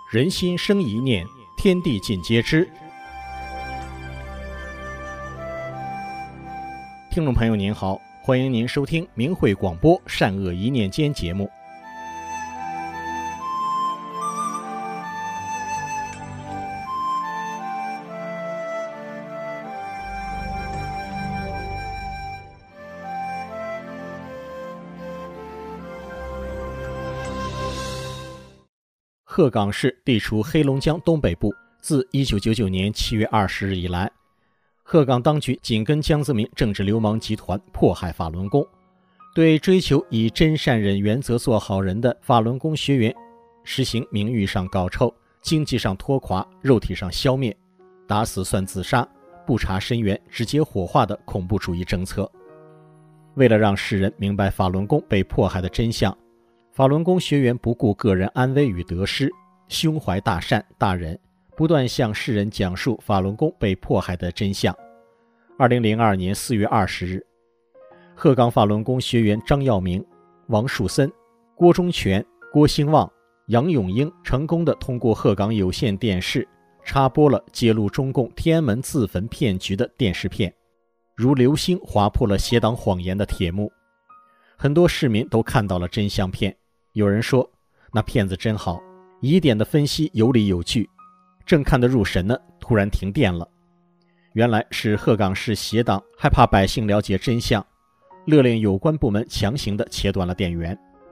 人心生一念，天地尽皆知。听众朋友您好，欢迎您收听明慧广播善恶一念间节目。鹤岗市地处黑龙江东北部，自1999年7月20日以来，鹤岗当局紧跟江泽民政治流氓集团迫害法轮功，对追求以真善忍原则做好人的法轮功学员实行名誉上搞臭、经济上拖垮、肉体上消灭、打死算自杀、不查身源直接火化的恐怖主义政策。为了让世人明白法轮功被迫害的真相，法轮功学员不顾个人安危与得失，胸怀大善大忍，不断向世人讲述法轮功被迫害的真相。2002年4月20日，鹤岗法轮功学员张耀明、王树森、郭忠全、郭兴旺、杨永英成功地通过鹤岗有线电视插播了揭露中共天安门自焚骗局的电视片，如流星划破了邪党谎言的铁幕。很多市民都看到了真相片，有人说那片子真好，疑点的分析有理有据，正看得入神呢，突然停电了。原来是鹤岗市邪党害怕百姓了解真相，勒令有关部门强行地切断了电源。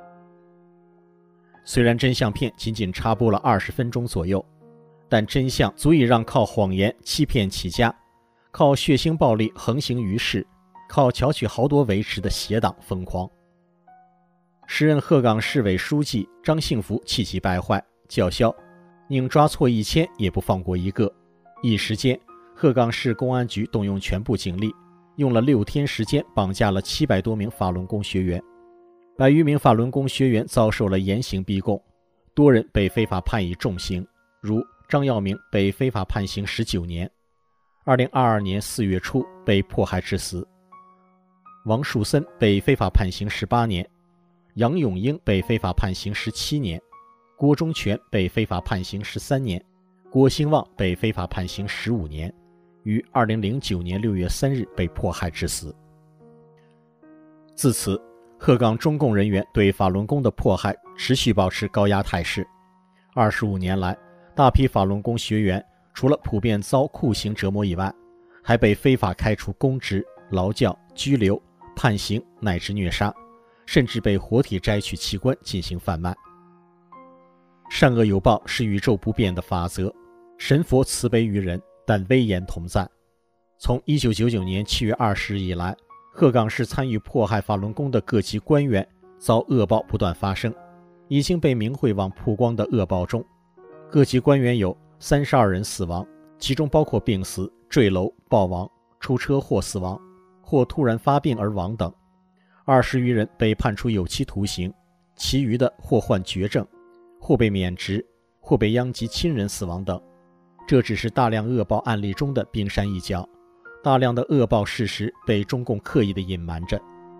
虽然真相片仅仅插播了20分钟左右，但真相足以让靠谎言欺骗起家，靠血腥暴力横行于世，靠巧取豪夺维持的邪党疯狂。时任鹤岗市委书记张幸福气急败坏，叫嚣宁抓错1000也不放过一个。一时间，鹤岗市公安局动用全部警力，用了6天时间绑架了700多名法轮功学员，100余名法轮功学员遭受了严刑逼供，多人被非法判以重刑，如张耀明被非法判刑19年，2022年4月初被迫害致死，王树森被非法判刑18年，杨永英被非法判刑17年，郭忠全被非法判刑13年，郭兴旺被非法判刑15年，于2009年6月3日被迫害致死。自此，鹤岗中共人员对法轮功的迫害持续保持高压态势。25年来，大批法轮功学员除了普遍遭酷刑折磨以外，还被非法开除公职、劳教、拘留、判刑乃至虐杀，甚至被活体摘取器官进行贩卖。善恶有报是宇宙不变的法则，神佛慈悲于人，但威严同在。从1999年7月20日以来，鹤岗市参与迫害法轮功的各级官员遭恶报不断发生。已经被明慧网曝光的恶报中，各级官员有32人死亡，其中包括病死、坠楼、暴亡、出车祸死亡或突然发病而亡等。20余人被判处有期徒刑，其余的或患绝症，或被免职，或被殃及亲人死亡等。这只是大量恶报案例中的冰山一角，大量的恶报事实被中共刻意地隐瞒着。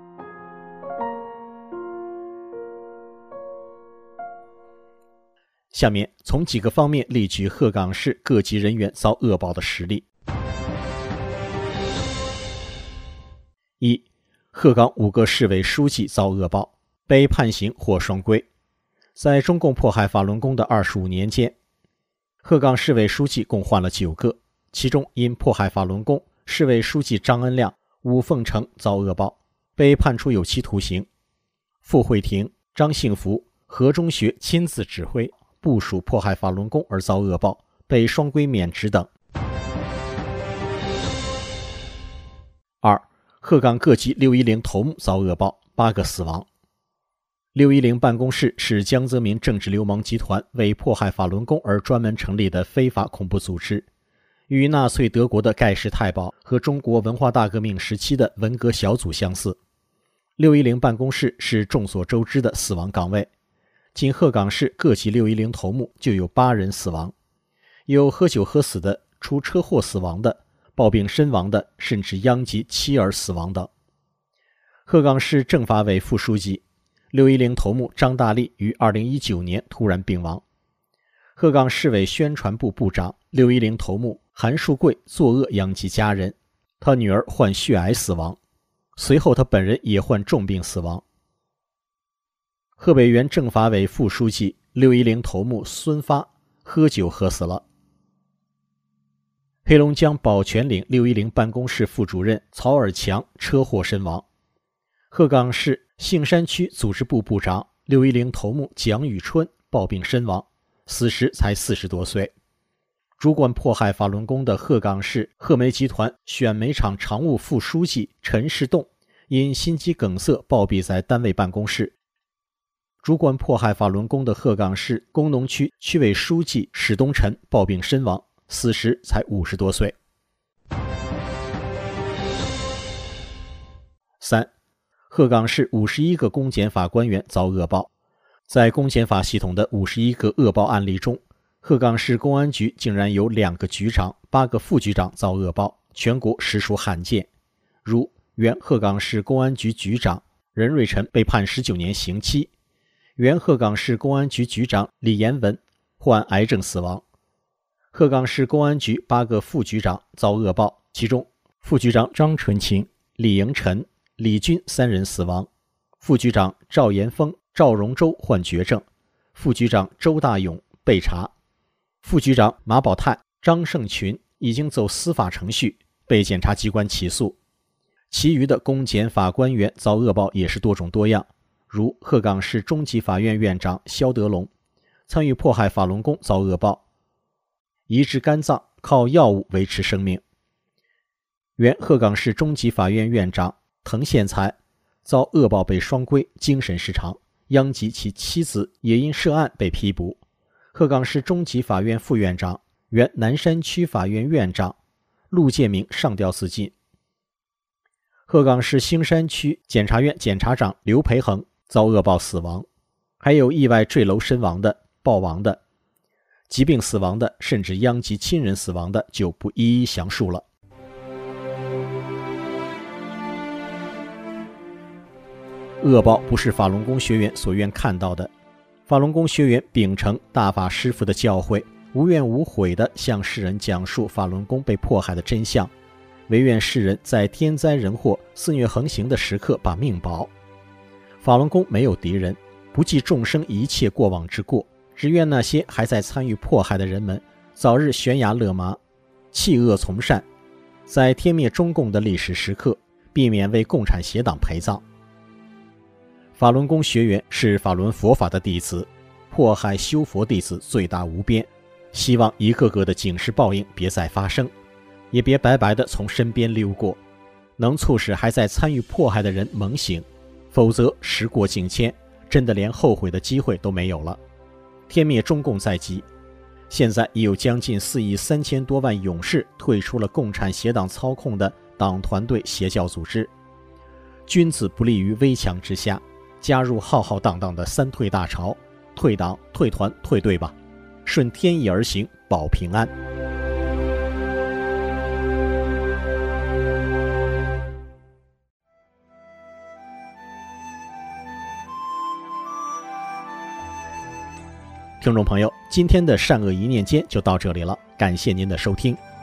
下面从几个方面例举鹤岗市各级人员遭恶报的实例。1. 鹤岗5个市委书记遭恶报，被判刑或双规。在中共迫害法轮功的25年间，鹤岗市委书记共换了9个，其中因迫害法轮功，市委书记张恩亮、武凤成遭恶报，被判处有期徒刑。傅慧婷、张幸福、何中学亲自指挥部署迫害法轮功而遭恶报，被双规免职等。2. 鹤岗各级610头目遭恶报，8个死亡。610办公室是江泽民政治流氓集团为迫害法轮功而专门成立的非法恐怖组织，与纳粹德国的盖世太保和中国文化大革命时期的文革小组相似。610办公室是众所周知的死亡岗位，仅鹤岗市各级610头目就有8人死亡，有喝酒喝死的，出车祸死亡的，暴病身亡的，甚至殃及妻儿死亡等。鹤岗市政法委副书记610头目张大力于2019年突然病亡。 鹤岗市委宣传部部长610头目韩树贵作恶殃及家人，他女儿患血癌死亡，随后他本人也患重病死亡。河北原政法委副书记610头目孙发喝酒喝死了。黑龙江宝泉岭610办公室副主任曹尔强车祸身亡。鹤岗市杏山区组织部部长610头目蒋宇春暴病身亡，死时才40多岁。主管迫害法轮功的鹤岗市鹤煤集团选煤厂常务副书记陈世栋因心肌梗塞暴毙在单位办公室。主管迫害法轮功的鹤岗市工农区区委书记史东辰暴病身亡，死时才50多岁。3. 鹤岗市51个公检法官员遭恶报。在公检法系统的51个恶报案例中，鹤岗市公安局竟然有2个局长、8个副局长遭恶报，全国实属罕见。如原鹤岗市公安局局长任瑞辰被判19年刑期，原鹤岗市公安局局长李延文患癌症死亡。鹤岗市公安局8个副局长遭恶报，其中副局长张纯清、李迎晨、李军3人死亡，副局长赵延峰、赵荣洲患绝症，副局长周大勇被查，副局长马宝泰、张胜群已经走司法程序，被检察机关起诉。其余的公检法官员遭恶报也是多种多样，如鹤岗市中级法院院长肖德龙参与迫害法轮功遭恶报，移植肝脏靠药物维持生命。原鹤岗市中级法院院长滕宪才遭恶报被双规精神失常，殃及其妻子也因涉案被批捕。鹤岗市中级法院副院长、原南山区法院院长陆建明上吊自尽。鹤岗市兴山区检察院检察长刘培恒遭恶报死亡，还有意外坠楼身亡的、暴亡的、疾病死亡的，甚至殃及亲人死亡的就不一一详述了。恶报不是法轮功学员所愿看到的。法轮功学员秉承大法师父的教诲，无怨无悔地向世人讲述法轮功被迫害的真相，唯愿世人在天灾人祸、肆虐横行的时刻把命保。法轮功没有敌人，不计众生一切过往之过，只愿那些还在参与迫害的人们早日悬崖勒马，弃恶从善，在天灭中共的历史时刻，避免为共产邪党陪葬。法轮功学员是法轮佛法的弟子，迫害修佛弟子罪大无边，希望一个个的警示报应别再发生，也别白白的从身边溜过，能促使还在参与迫害的人猛醒，否则时过境迁，真的连后悔的机会都没有了。天灭中共在即，现在已有将近4亿3千多万勇士退出了共产邪党操控的党团队邪教组织，君子不立于危墙之下，加入浩浩荡荡的3退大潮，退党、退团、退队吧，顺天意而行，保平安。听众朋友，今天的善恶一念间就到这里了，感谢您的收听。